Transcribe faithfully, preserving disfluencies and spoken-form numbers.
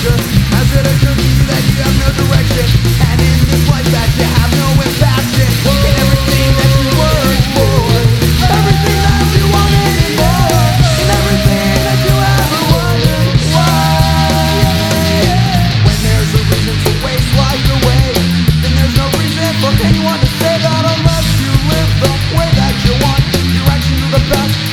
pressure? Has it occurred to you that you have no direction? And in this life that you have no impassion? In everything that you work for, everything that you wanted and more, in everything that you ever wanted. Why? When there's a reason to waste life away, then there's no reason for anyone to say that unless you live the way that you want. Direction to the best.